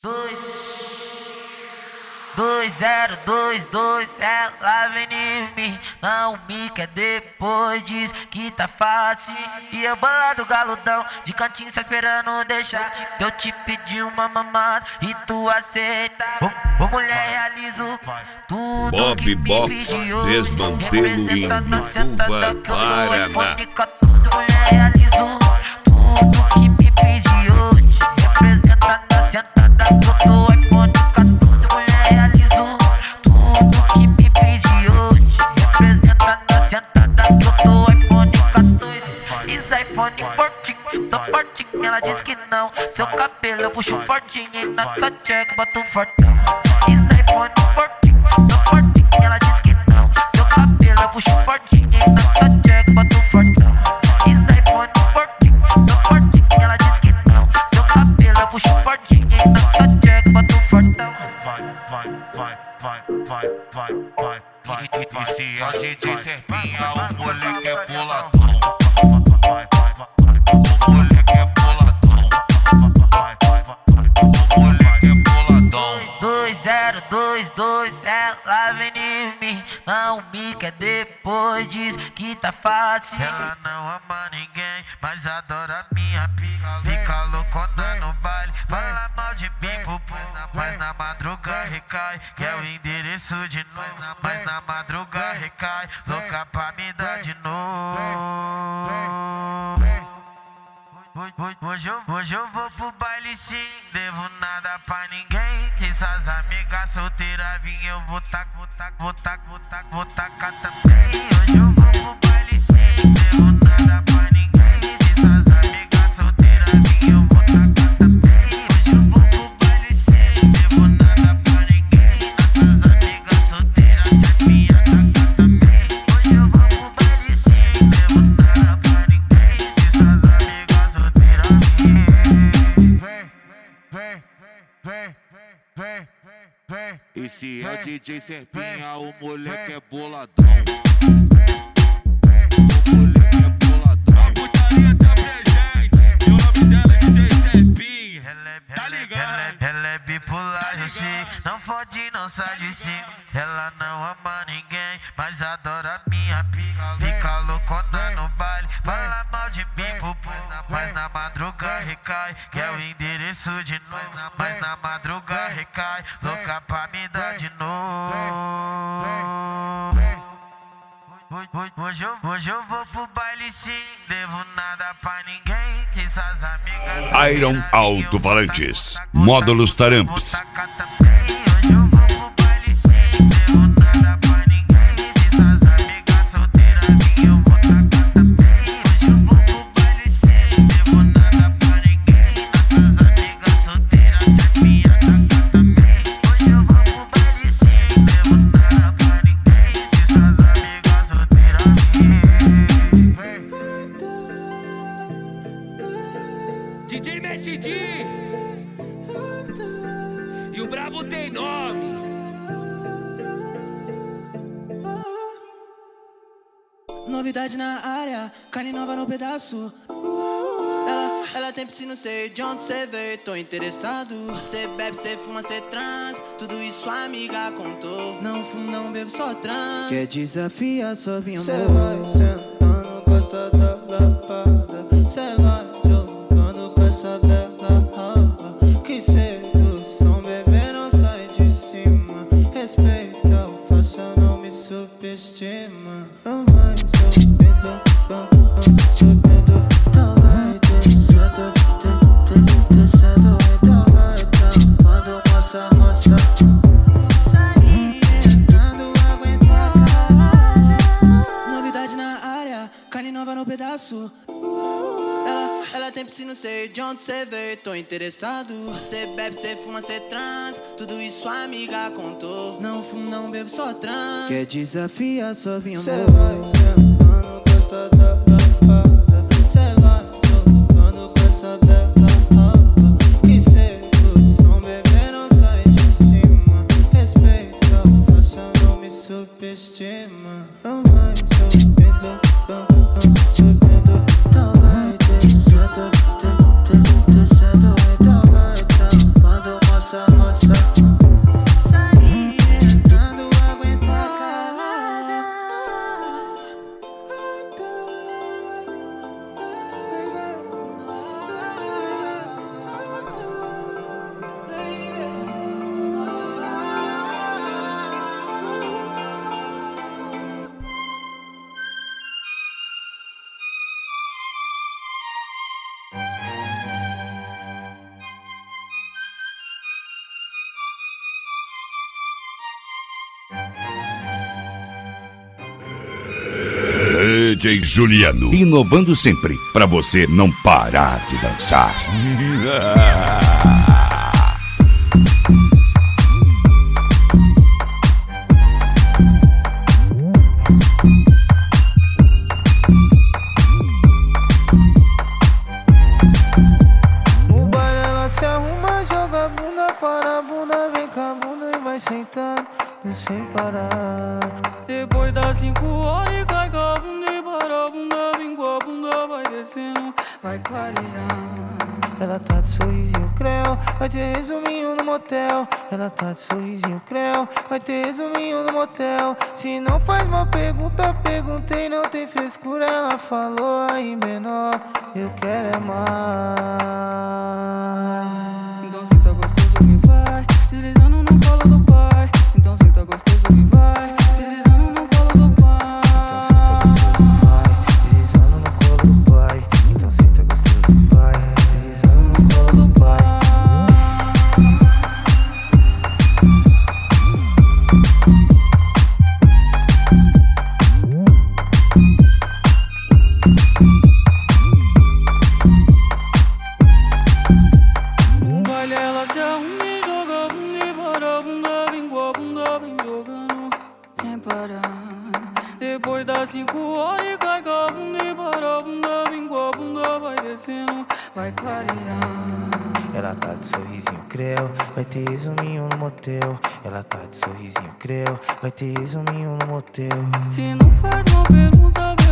2022, ela vem em mim, não me quer depois diz que tá fácil. E eu bolado galudão, de cantinho só esperando deixar. Eu te pedi uma mamada e tu aceita. Ô mulher, realizo tudo Bob que me Box, pediu. Desmantelo em Bituva, Paraná. Mulher, realizo tudo que me pediu. Representa na sentada que eu tô iPhone 14. Mulher, realizo tudo que me pediu. Representa na sentada que eu tô iPhone 14. Isso iPhone fortinho, tô fortinho. Ela diz que não. Seu cabelo eu puxo fortinho e na tua check boto fortão. Isso iPhone fortinho, tô fortinho. Ela diz que não. Seu cabelo eu puxo fortinho e na tua check boto fortão. Isso iPhone fortinho, tô fortinho. Ela diz que não. Seu cabelo eu puxo fortinho e na tua check boto fortão. E se é DJ Serpinha, o moleque é boladão. O moleque é boladão. O moleque é boladão. 2022, ela vem em mim, não me quer depois diz que tá fácil. Ela não ama ninguém, mas adora minha pica. Fica loucona no baile, fala mal de mim pro povo, mas na madruga recai. Quer o endereço de novo, mas na madruga recai. Louca pra me dar de novo. Hoje eu vou pro baile sim, devo nada pra ninguém. Se suas amigas solteiras vir, eu vou tacar também. Hoje eu vou pro baile sim, devo nada pra ninguém. Se suas amigas solteiras vir, eu vou tacar também. Hoje eu vou pro baile sim, devo nada pra ninguém. Nossas amigas solteiras se minha tacar também. Hoje eu vou pro baile sim, devo nada pra ninguém. Se suas amigas solteiras vem. E se é DJ Serpinha, o moleque é boladão. O moleque é boladão. A putaria tá presente, e o nome dela é DJ Serpinha. Tá ligado? Ela é bipolar, eu sei. Não fode, não sai de cima. Ela não ama ninguém, mas adora minha pica. Fica loucona no baile, fala mal de mim pro povo, mas na madruga recai. Quer o endereço de novo, mas na madruga recai. Louca pra me dar de novo. Hoje eu vou pro baile sim, devo nada pra ninguém. Que suas amigas Iron Alto-Falantes, Módulos Taramps. Hoje eu vou pro baile sim, devo nada pra ninguém. Se suas amigas solteiras vir, eu vou tacar também. Hoje eu vou pro baile sim, devo nada pra ninguém. Nossas amigas solteiras se minha tacar também. Hoje eu vou pro baile sim, devo nada pra ninguém. Se suas amigas solteiras DJ Metidi e o brabo tem nome. Novidade na área, carne nova no pedaço. Ela tem piscina, sei de onde cê veio, tô interessado. Cê bebe, cê fuma, cê trans, tudo isso a amiga contou. Não fumo, não bebo, só trans. Quer desafiar, só vinha cê vai sentando, gosta da lapada. Cê vai jogando com essa bela raba. Que sedução, bebê, não sai de cima. Respeita o faça, não me subestima. Não vai subindo, subindo. Então vai descendo, descendo. Então vai trampando, roça, roça. Sair, entrando, aguentar. Novidade na área, carne nova no pedaço. Ela tem piscina, sei de onde cê veio, tô interessado. Cê bebe, cê fuma, cê trans, tudo isso a amiga contou. Não fumo, não bebo, só trans. Quer desafiar, só vinha cê vai sentando, gosta da lapada. Cê vai jogando com essa bela raba. Que sedução, bebê, não sai de cima. Respeita o faça, não me subestima. Não vai subindo, subindo. Então vai descendo, descendo. Então vai trampando, roça, DJ Juliano, inovando sempre pra você não parar de dançar. No baile ela se arruma, joga a bunda para a bunda, vem com a bunda e vai sentando sem parar. Depois das 5 horas cai com a bunda e para a bunda, vem com a bunda, vai descendo, vai clareando. Ela tá de sorrisinho creu, vai ter resuminho no motel. Ela tá de sorrisinho creu, vai ter resuminho no motel. Se não faz uma pergunta, perguntei, não tem frescura. Ela falou aí menor, eu quero é mais. Então senta gostoso que vai, deslizando no colo do pai. Então senta gostoso que vai, deslizando no colo do pai. Então senta gostoso que vai, deslizando no colo do pai. Então senta gostoso que vai, deslizando no colo do pai. No baile ela se arruma e joga a bunda e para a bunda, vem com a bunda, vem jogando sem parar. Depois das 5 horas cai com a bunda e para a bunda, vem com a bunda, vai descendo, vai clareando. Ela tá de sorrisinho creu, vai ter resuminho no motel. Ela tá de sorrisinho creu, vai ter resuminho no motel. Se não faz uma pergunta,